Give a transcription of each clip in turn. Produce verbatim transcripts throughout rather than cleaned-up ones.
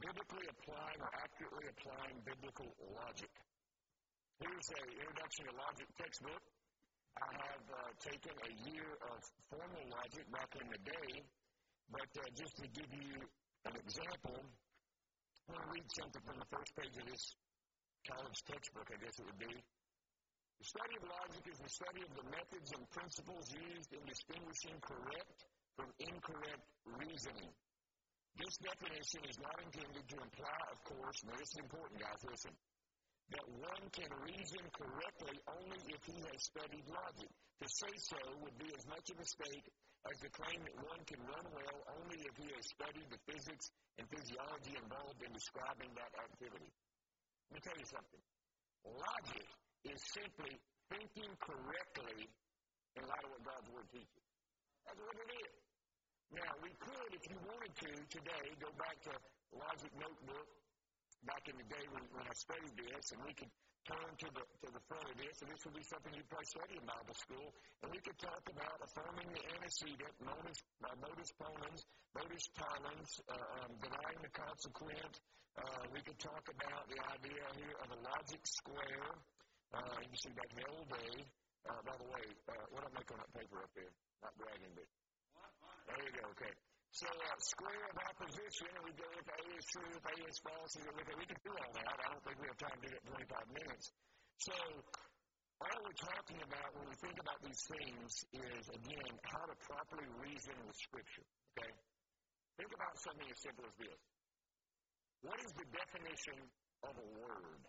biblically applying or accurately applying biblical logic. Here's an introduction to logic textbook. I have uh, taken a year of formal logic back in the day, but uh, just to give you an example, I want to read something from the first page of this college textbook, I guess it would be. The study of logic is the study of the methods and principles used in distinguishing correct from incorrect reasoning. This definition is not intended to imply, of course, and this is important, guys, listen, that one can reason correctly only if he has studied logic. To say so would be as much a mistake as to claim that one can run well only if he has studied the physics and physiology involved in describing that activity. Let me tell you something. Logic is simply thinking correctly in light of what God's Word teaches. That's what it is. Now, we could, if you wanted to, today, go back to Logic Notebook, back in the day when, when I studied this, and we could turn to the to the front of this, and this would be something you'd probably study in Bible school, and we could talk about affirming the antecedent, modus, uh, modus ponens, modus tollens, uh, um, denying the consequent. Uh, we could talk about the idea here of a logic square. Uh, you can see back in the old day. Uh, by the way, uh, what do I make on that paper up there? Not bragging, but there you go, okay. So, uh, square of opposition, and we go with A is true, if A is false, and we, we can do all that. I don't think we have time to do it in twenty-five minutes. So, all we're talking about when we think about these things is, again, how to properly reason with Scripture, okay? Think about something as simple as this. What is the definition of a word?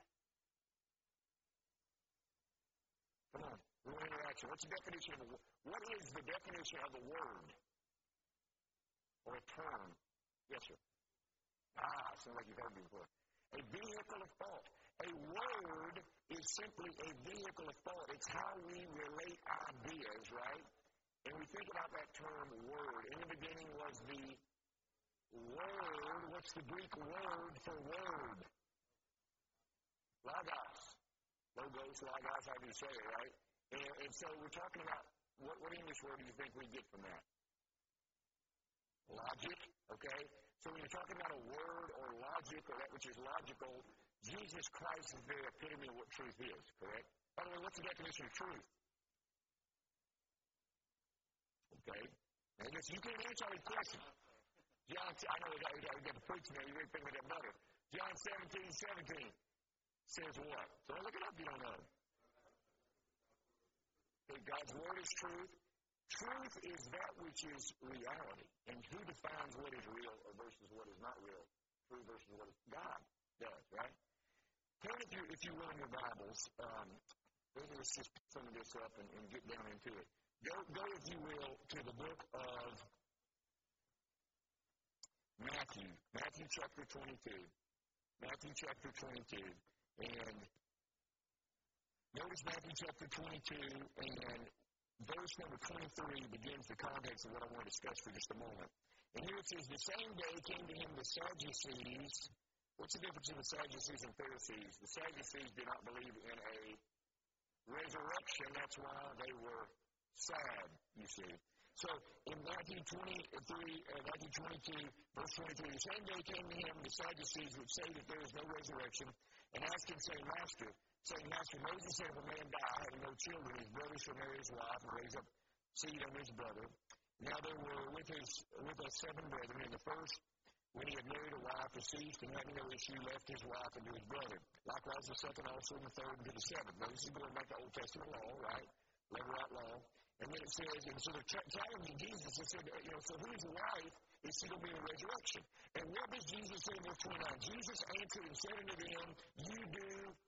Come on, real interaction. What's the definition of a word? What is the definition of a word? Or a term? Yes, sir. Ah, sounds like you've heard me before. A vehicle of thought. A word is simply a vehicle of thought. It's how we relate ideas, right? And we think about that term word. In the beginning was the word. What's the Greek word for word? Logos. Logos, logos, how do you say it, right? And, and so we're talking about, what, what English word do you think we get from that? Logic, okay? So when you're talking about a word or logic or that which is logical, Jesus Christ is the epitome of what truth is, correct? By the way, what's the definition of truth? Okay? And listen, you can't answer all these questions. John, I know we got, we got, we got the preaching there. You really think with that butter. John seventeen seventeen says what? So look it up if you don't know. Okay, God's word is truth. Truth is that which is reality. And who defines what is real versus what is not real? True versus what is God does, right? Turn, if you, if you will, in your Bibles. Um, let's just put some of this up and, and get down into it. Go, go, if you will, to the book of Matthew. Matthew chapter twenty-two. Matthew chapter twenty-two. And notice Matthew chapter twenty-two, and verse number twenty-three begins the context of what I want to discuss for just a moment. And here it says, the same day came to him the Sadducees. What's the difference between the Sadducees and Pharisees? The Sadducees did not believe in a resurrection. That's why they were sad, you see. So in Matthew twenty-three, uh, Matthew twenty-two, verse twenty-three, the same day came to him the Sadducees which say that there is no resurrection, and asked him, saying, Master, saying, Master, Moses said if a man die having no children, his brother shall marry his wife and raise up seed unto his brother. Now there were with his with us seven brethren, and the first, when he had married a wife, deceased, and having no issue, left his wife unto his brother. Likewise the second also, and the third, and to the seventh. Now this is going back to Old Testament law, right? Levirate law. And then it says, and so they're ch- challenging Jesus. They said, you know, so whose wife is she going to be in the resurrection? And what does Jesus say in verse twenty-nine? Jesus answered and said unto them, you do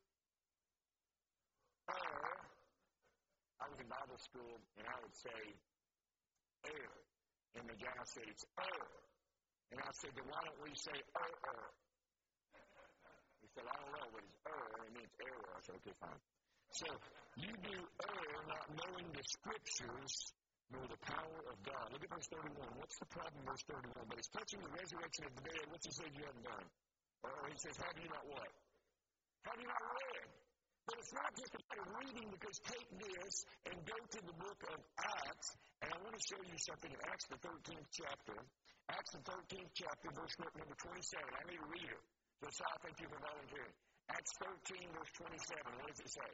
err. I was in Bible school, and I would say, err. And the guy said, it's err. And I said, then why don't we say err, err? He said, I don't know, but it's err, and it means error. I said, okay, fine. So, you do err not knowing the Scriptures nor the power of God. Look at verse thirty-one. What's the problem in verse thirty-one? But it's touching the resurrection of the dead. What's he said you haven't done? Or he says, have you not what? Have you not read? But it's not just about reading, because take this and go to the book of Acts, and I want to show you something in Acts, the thirteenth chapter. Acts the thirteenth chapter, verse number twenty-seven. I need a reader. So, so I thank you for volunteering. Acts thirteen, verse twenty-seven. What does it say?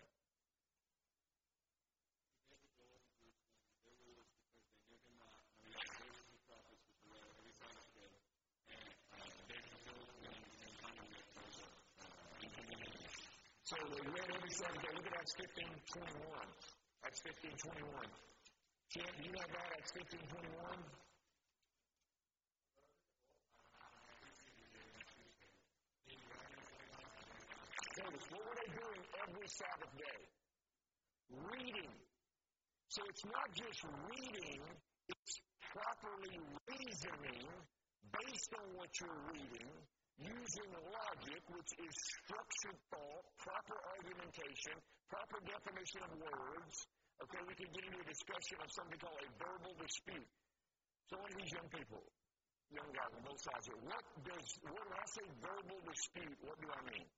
So they read every Sabbath day. Look at Acts fifteen twenty-one. Acts fifteen twenty-one. Ken, do you have that? Acts fifteen twenty-one? Notice, what were they doing every Sabbath day? Reading. So it's not just reading, it's properly reasoning based on what you're reading, using logic, which is structured thought, proper argumentation, proper definition of words. Okay, we can get into a discussion of something called a verbal dispute. So one of these young people, young guys on both sides here, what does, what, when I say verbal dispute, what do I mean?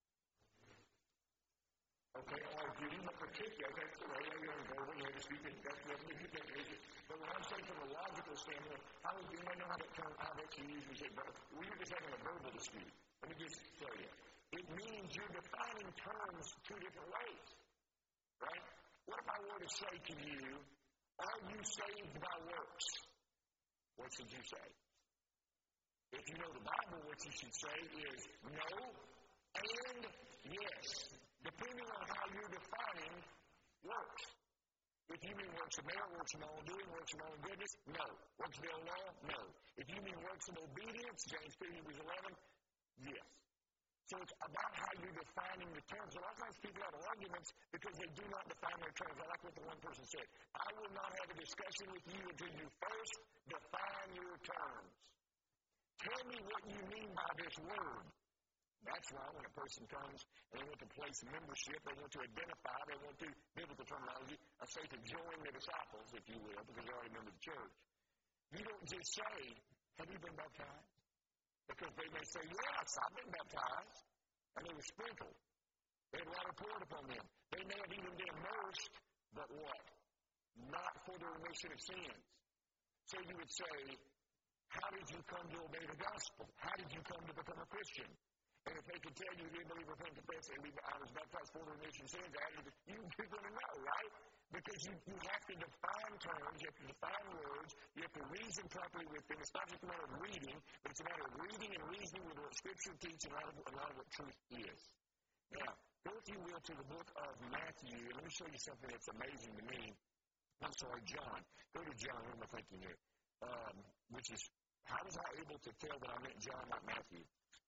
Okay, arguing, but particularly, that's the way you're verbal, you dispute, that's what we get definition. But when I'm saying from a logical standpoint, how do you know how that term, how that's used? We say, we were just having a verbal dispute. Let me just tell you. It means you're defining terms two different ways, right? What if I were to say to you, are you saved by works? What should you say? If you know the Bible, what you should say is no and yes, depending on how you're defining works. If you mean works of merit, works of my own doing, works of my own goodness, no. Works of the old law, no. If you mean works of obedience, James two, Hebrews eleven, yes. So it's about how you're defining the terms. A lot of times people have arguments because they do not define their terms. I like what the one person said. I will not have a discussion with you until you first define your terms. Tell me what you mean by this word. That's why when a person comes and they want to place membership, they want to identify, they want to, biblical terminology, I say to join the disciples, if you will, because they're already members of the church. You don't just say, have you been baptized? Because they may say, yes, I've been baptized. And they were sprinkled. They had water poured upon them. They may have even been immersed, but what? Not for the remission of sins. So you would say, how did you come to obey the gospel? How did you come to become a Christian? And if they could tell you, you didn't believe, repent, confess, and I was baptized for the remission of sins, you, you're going to know, right? Because you, you have to define terms, you have to define words, you have to reason properly with them. It's not just a matter of reading, but it's a matter of reading and reasoning with what Scripture teaches and a lot of, a lot of what truth is. Now, go, if you will, to the book of Matthew, and let me show you something that's amazing to me. I'm sorry, John. Go to John. What am I thinking here? Um, which is, how was I able to tell that I meant John, not Matthew?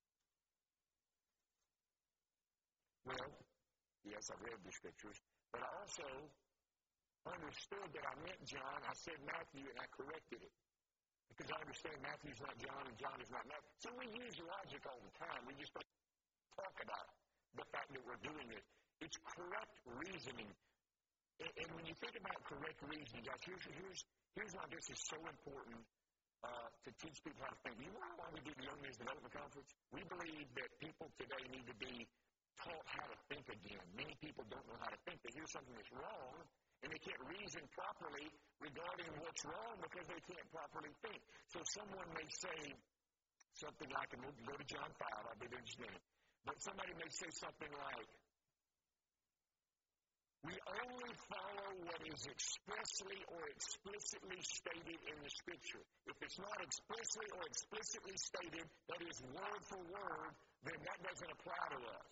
Well, yes, I've read the Scriptures, but I also understood that I meant John. I said Matthew, and I corrected it. Because I understand Matthew's not John, and John is not Matthew. So we use logic all the time. We just don't talk about the fact that we're doing it. It's correct reasoning. And, and when you think about correct reasoning, guys, here's, here's, here's why this is so important uh, to teach people how to think. You know why we do the Young Men's Development Conference? We believe that people today need to be taught how to think again. Many people don't know how to think. They hear something that's wrong, and they can't reason properly regarding what's wrong because they can't properly think. So someone may say something like, and we'll go to John five, I'll be there in just a minute, but somebody may say something like, we only follow what is expressly or explicitly stated in the Scripture. If it's not expressly or explicitly stated, that is word for word, then that doesn't apply to us.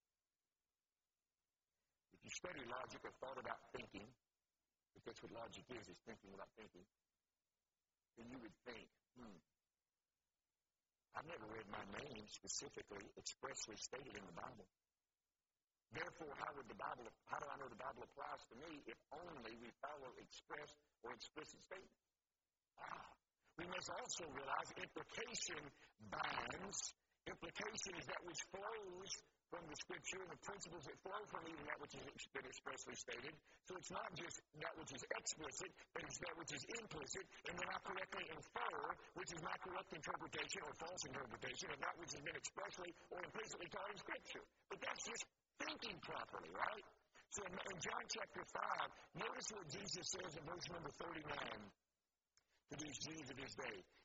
If you study logic or thought about thinking, if that's what logic is, is thinking without thinking, then you would think, hmm, I've never read my name specifically, expressly stated in the Bible. Therefore, how would the Bible, how do I know the Bible applies to me if only we follow express or explicit statements? Ah, we must also realize implication binds. Implication is that which flows from the Scripture and the principles that flow from even that which has been expressly stated. So it's not just that which is explicit, but it's that which is implicit, and then I correctly infer, which is my correct interpretation or false interpretation of that which has been expressly or implicitly taught in Scripture. But that's just thinking properly, right? So in, in John chapter five, notice what Jesus says in verse number thirty-nine to these Jews of his day.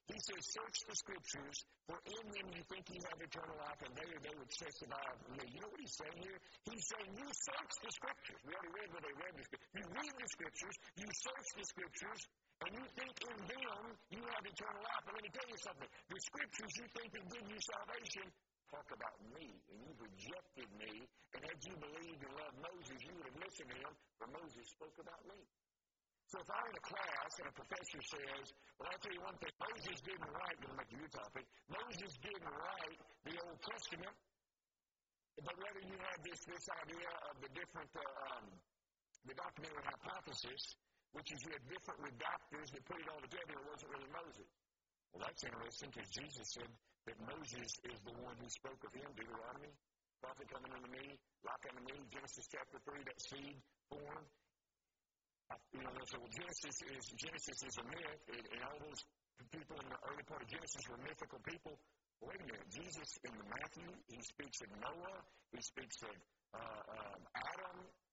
He says, search the Scriptures, for in them you think you have eternal life, and there they would testify of me. You know what he's saying here? He's saying you search the Scriptures. We already read where they read the Scriptures. You read the Scriptures, you search the Scriptures, and you think in them you have eternal life. But let me tell you something. The Scriptures you think that give you salvation talk about me, and you've rejected me, and had you believed and loved Moses, you would have listened to him, for Moses spoke about me. So if I'm in a class and a professor says, well, I'll tell you one thing, Moses didn't write, going back to your topic, Moses didn't write the Old Testament, but rather you have this, this idea of the different, uh, um, the documentary hypothesis, which is you had different redactors that put it all together, it wasn't really Moses. Well, that's interesting, because Jesus said that Moses is the one who spoke of him, Deuteronomy, prophet coming unto me, like unto me, Genesis chapter three, that seed formed. You know, so Genesis is Genesis is a myth, and, and all those people in the early part of Genesis were mythical people. Wait a minute, Jesus in the Matthew, he speaks of Noah, he speaks of uh, um, Adam.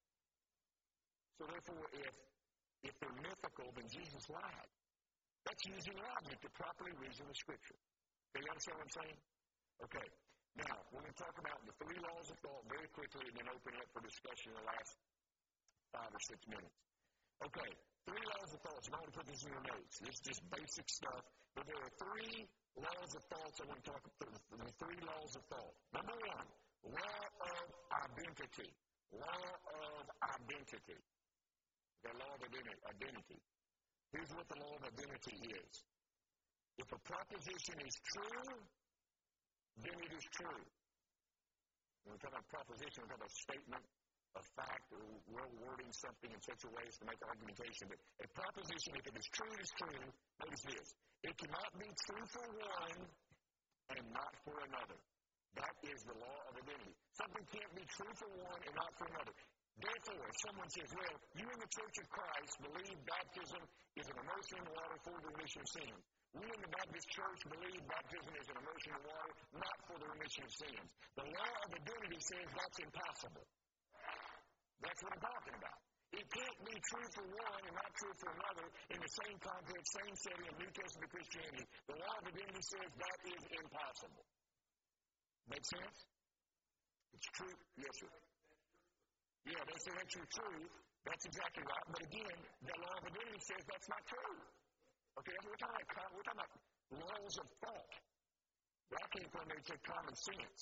So therefore, if if they're mythical, then Jesus lied. That's using logic to properly reason the Scripture. Okay, you understand what I'm saying? Okay. Now, we're going to talk about the three laws of thought very quickly, and then open it up for discussion in the last five or six minutes. Okay, three laws of thoughts. I want to put this in your notes. This is just basic stuff. But there are three laws of thoughts I want to talk about. The three laws of thought. Number one, law of identity. Law of identity. The law of identity. Here's what the law of identity is. If a proposition is true, then it is true. When we talk about proposition, we talk about statement, a fact, or we're wording something in such a way as to make argumentation. But a proposition, if it is true, it is true. Notice this. It cannot be true for one and not for another. That is the law of identity. Something can't be true for one and not for another. Therefore, if someone says, well, you in the Church of Christ believe baptism is an immersion in water for the remission of sins. We in the Baptist Church believe baptism is an immersion in water, not for the remission of sins. The law of identity says that's impossible. That's what I'm talking about. It can't be true for one and not true for another in the same context, same setting of New Testament Christianity. The law of identity says that is impossible. Make sense? It's true. Yes, sir. Yeah, they say that's your truth. That's exactly right. But again, the law of identity says that's not true. Okay, we're talking about, we're talking about laws of thought. Where I came from, they'd say common sense.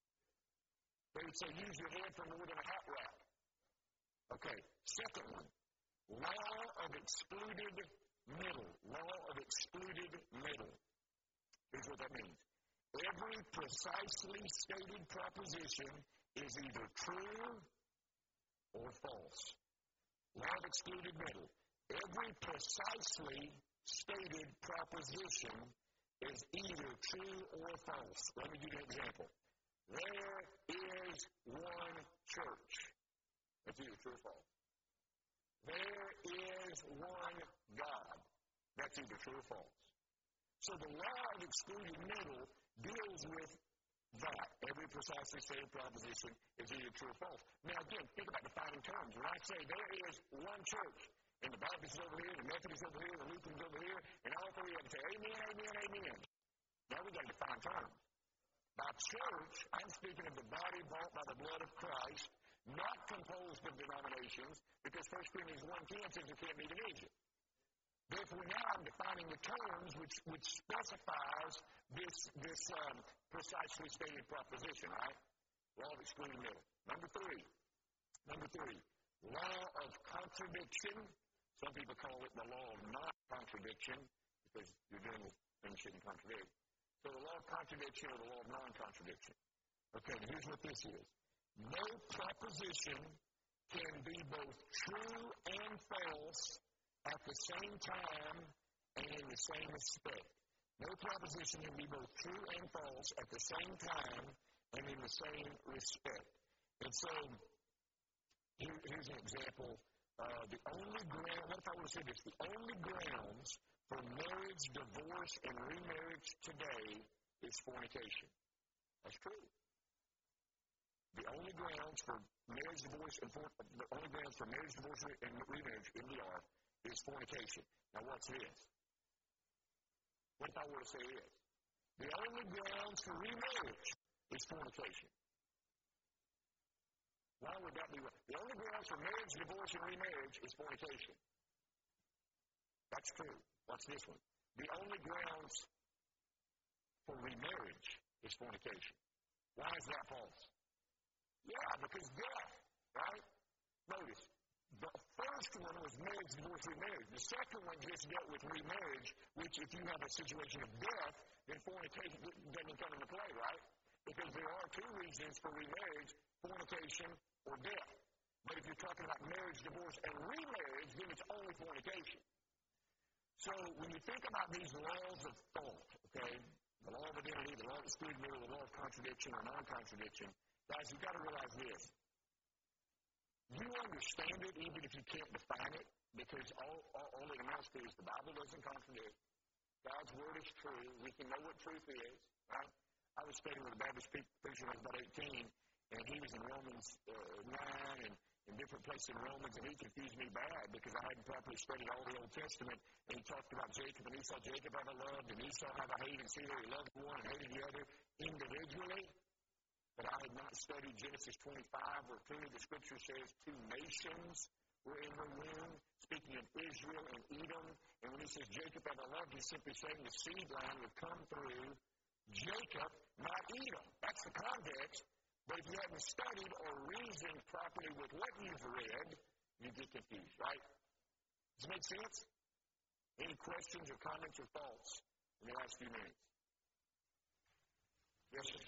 They would say use your head for more than a hat rack. Okay, second one, law of excluded middle. Law of excluded middle. Here's what that means. Every precisely stated proposition is either true or false. Law of excluded middle. Every precisely stated proposition is either true or false. Let me give you an example. There is one church. That's either true or false. There is one God. That's either true or false. So the law of excluded middle deals with that. Every precisely stated proposition is either true or false. Now again, think about defining terms. When I say there is one church, and the Baptist is over here, the Methodist is over here, the Lutheran is over here, and all three of them say amen, amen, amen. Now we've got to define terms. By church, I'm speaking of the body bought by the blood of Christ, not composed of denominations, because First Corinthians one ten says you can't be division. Therefore, now I'm defining the terms which, which specifies this, this um, precisely stated proposition, right? Law of excluded middle. Number three. Number three. Law of contradiction. Some people call it the law of non-contradiction because you're doing things you shouldn't contradict. So the law of contradiction or the law of non-contradiction. Okay, now here's what this is. No proposition can be both true and false at the same time and in the same respect. No proposition can be both true and false at the same time and in the same respect. And so, here, here's an example. Uh, the only ground, what if I were to say this? The only grounds for marriage, divorce, and remarriage today is fornication. That's true. The only grounds for marriage, divorce, and for, the only grounds for marriage, divorce, and remarriage in the R is fornication. Now, what's this? What if I were to say this? The only grounds for remarriage is fornication. Why would that be wrong? The only grounds for marriage, divorce, and remarriage is fornication. That's true. Watch this one. The only grounds for remarriage is fornication. Why is that false? Yeah, because death, right? Notice, the first one was marriage, divorce, remarriage. The second one just dealt with remarriage, which if you have a situation of death, then fornication doesn't come into play, right? Because there are two reasons for remarriage, fornication or death. But if you're talking about marriage, divorce, and remarriage, then it's only fornication. So when you think about these laws of thought, okay, the law of identity, the law of exclusion, the law of contradiction or non-contradiction, guys, you've got to realize this. You understand it even if you can't define it, because all, all, all it amounts to is the Bible doesn't contradict. God's Word is true. We can know what truth is, right? I was studying with a Baptist preacher when I was about eighteen, and he was in Romans uh, nine and in different places in Romans, and he confused me bad because I hadn't properly studied all the Old Testament, and he talked about Jacob and Esau. Jacob have I loved, and Esau have I hated. See there, he loved one and hated the other individually. But I had not studied Genesis twenty-five, where clearly the Scripture says two nations were in the womb, speaking of Israel and Edom. And when he says Jacob have I loved, he's simply saying the seed line would come through Jacob, not Edom. That's the context. But if you haven't studied or reasoned properly with what you've read, you get confused, right? Does it make sense? Any questions or comments or thoughts in the last few minutes? Yes, sir.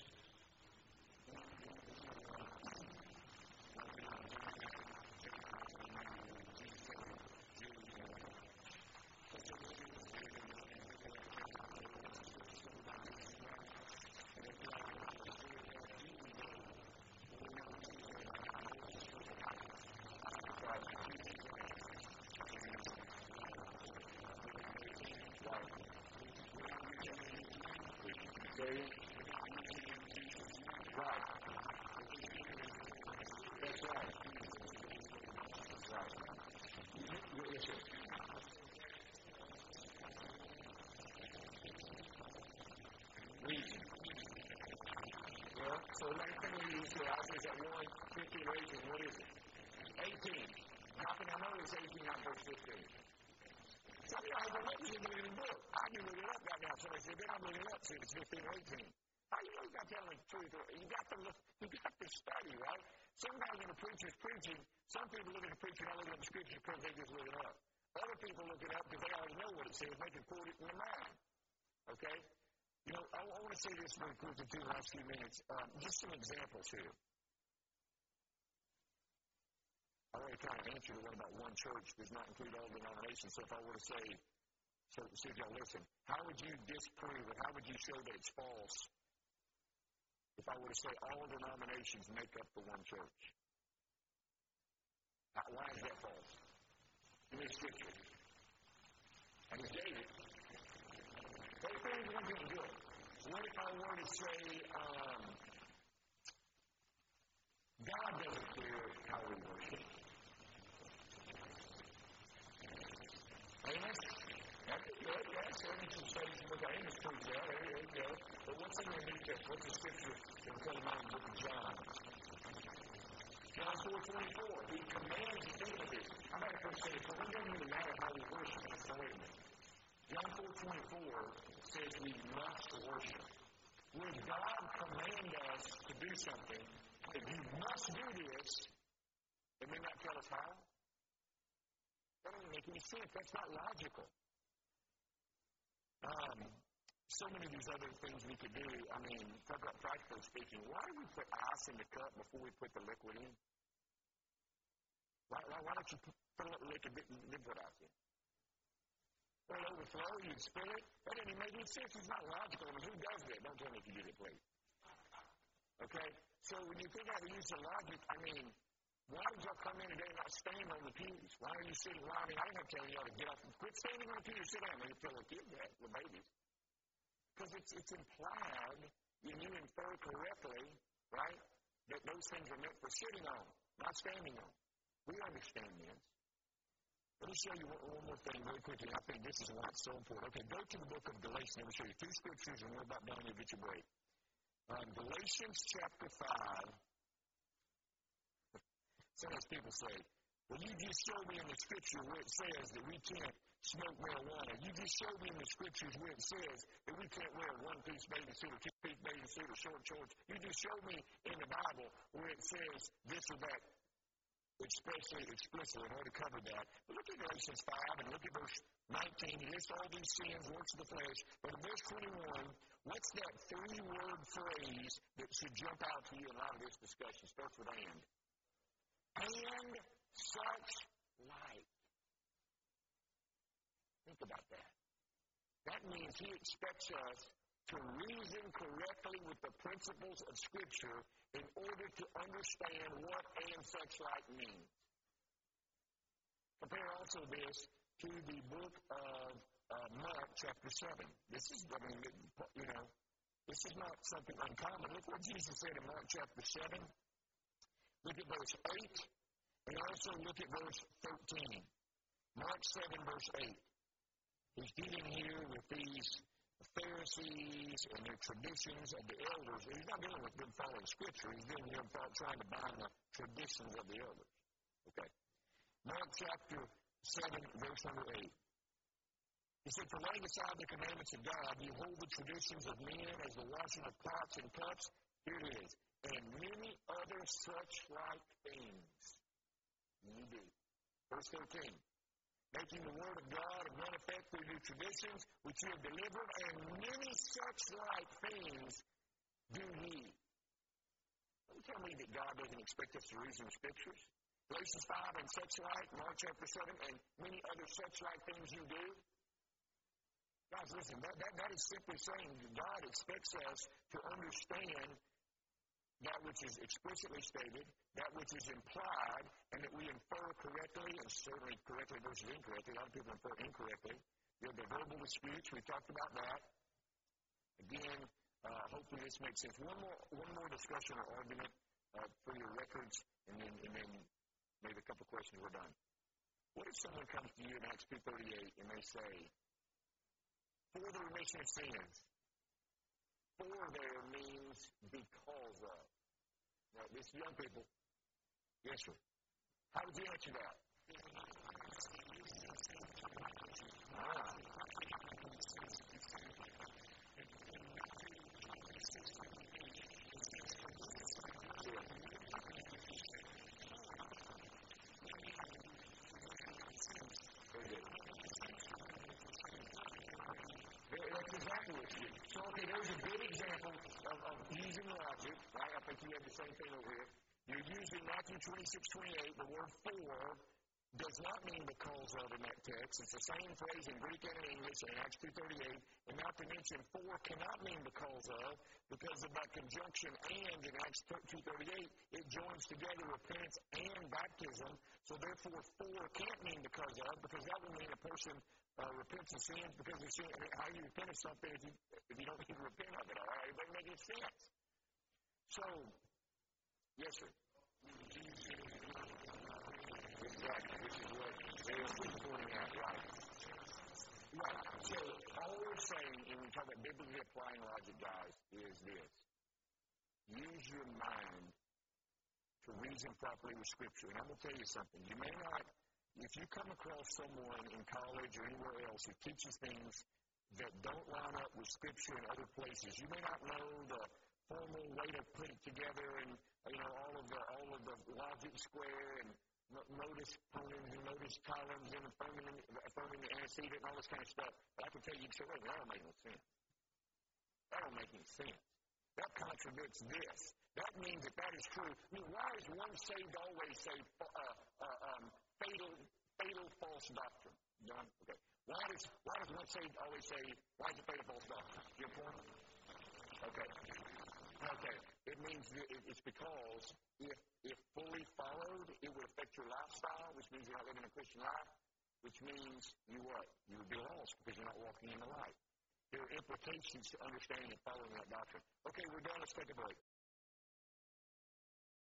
So last thing we use here, I was at one, fifteen, or eighteen. What is it? eighteen. How can I know it's eighteen, not verse fifteen? Some of y'all don't know you didn't read the book. I didn't look it up right now. Somebody said, then I'm looking it up, see if it's fifteen or eighteen. How you know you're not telling the truth? You got to look, you got to study, right? Sometimes when a preacher's preaching, some people look at the preacher and look at the scripture because they just look it up. Other people look it up because they already know what it says. They can quote it in their mind. Okay? You know, I, I want to say this very quickly, too, in the last few minutes. Um, just some examples here. I already kind of answered the one about one church does not include all denominations. So if I were to say, so see if y'all listen, how would you disprove or how would you show that it's false if I were to say all denominations make up the one church? How, why is that false? In this scripture. And he gave it. They think one thing good. What if I were to say, um, God doesn't care how we worship? Amos? That's good, yes. Amos will say, look, Amos proves that. There you go. But what's in the New Testament? What's the scripture that will come out in the book of John? John four twenty-four. He commands the thing of this. I'm going to first say, so it doesn't really matter how we worship. So wait a minute. John four twenty-four says we must worship. Would God command us to do something, if you must do this, and then not tell us how? That doesn't make any sense. That's not logical. Um, so many of these other things we could do, I mean, talk about practically speaking, why do we put ice in the cup before we put the liquid in? Why, why, why don't you put, put a liquid and then put ice in? It'll overflow, you'd spill it. That doesn't make any sense. It's not logical. I mean, who does that? Don't tell me if you did it, please. Okay? So when you think out the use of logic, I mean, why did y'all come in today and not stand on the pews? Why are you sitting? Why? I mean, I didn't have to tell y'all to get off. Quit standing on the pews. Sit down. They tell the kids that, the babies. Because it's, it's implied, when you infer correctly, right, that those things are meant for sitting on, not standing on. We understand this. Let me show you one, one more thing very quickly. I think this is why it's so important. Okay, go to the book of Galatians. Let me show you two scriptures, and we're about done. You'll get your break. Um, Galatians chapter five. Sometimes people say, well, you just showed me in the scripture where it says that we can't smoke marijuana. You just showed me in the scriptures where it says that we can't wear a one-piece bathing suit or two-piece bathing suit or short shorts. You just showed me in the Bible where it says this or that, especially explicitly. I've already covered that. But look at Galatians five and look at verse nineteen. He lists all these sins, works of the flesh. But in verse twenty-one, what's that three-word phrase that should jump out to you in a lot of this discussion? It starts with and. And such like. Think about that. That means he expects us to reason correctly with the principles of Scripture in order to understand what and such like means. Compare also this to the book of uh, Mark chapter seven. This is, I mean, you know, this is not something uncommon. Look what Jesus said in Mark chapter seven. Look at verse eight, and also look at verse thirteen. Mark seven, verse eight. He's dealing here with these Pharisees and their traditions of the elders. He's not dealing with them following Scripture. He's dealing with them trying to bind the traditions of the elders. Okay. Mark chapter seven, verse number eight. He said, for laying aside the commandments of God, you hold the traditions of men as the washing of pots and cups. Here it is. And many other such like things you do. Verse thirteen. Making the word of God of none effect through your traditions, which you have delivered, and many such like things do ye. Don't tell me that God doesn't expect us to reason the Scriptures. Galatians five and such like, Mark chapter seven, and many other such like things you do. Guys, listen, that, that, that is simply saying God expects us to understand that which is explicitly stated, that which is implied, and that we infer correctly, and certainly correctly versus incorrectly. A lot of people infer incorrectly. You have the verbal disputes. We've talked about that. Again, uh, hopefully this makes sense. One more one more discussion or argument uh, for your records, and then, and then maybe a couple questions, we're done. What if someone comes to you in Acts two thirty-eight and they say, for the remission of sins, for there means because of. Now, this young people, yes, sir. How would you answer that? Ah. Very good. That's exactly what you do. So, okay, there's a good example of, of using logic, right? I think you have the same thing over here. You're using Matthew twenty-six twenty-eight. The word for does not mean because of in that text. It's the same phrase in Greek and in English in Acts two thirty-eight. And not to mention, for cannot mean because of, because of that conjunction and in Acts two thirty-eight, it joins together repentance and baptism. So therefore, for can't mean because of, because that would mean a person uh, repents of sins because of sin. I mean, how do you repent of something if you, if you don't even repent of it? All right, it doesn't make any sense. So, yes, sir. Exactly. This is what they're pointing out, right? Right. So, all we're saying, and we talk about biblically applying logic, guys, is this. Use your mind to reason properly with Scripture. And I'm going to tell you something. You may not, if you come across someone in college or anywhere else who teaches things that don't line up with Scripture in other places, you may not know the formal way to put it together and, you know, all of the all of the logic square and modus ponens and modus tollens and affirming, affirming the antecedent and all this kind of stuff. But I can tell you, so, wait, that don't make any sense. That don't make any sense. That contradicts this. That means that that is true. I mean, why is one saved always say uh, uh, um, fatal, fatal false doctrine? John? Okay. Why does why does one saved always say why is it fatal false doctrine? Your point? Okay. Okay. It means that it's because if if fully followed, it would affect your lifestyle, which means you're not living a Christian life, which means you what? You would be lost because you're not walking in the light. There are implications to understanding and following that doctrine. Okay, we're done. Let's take a break.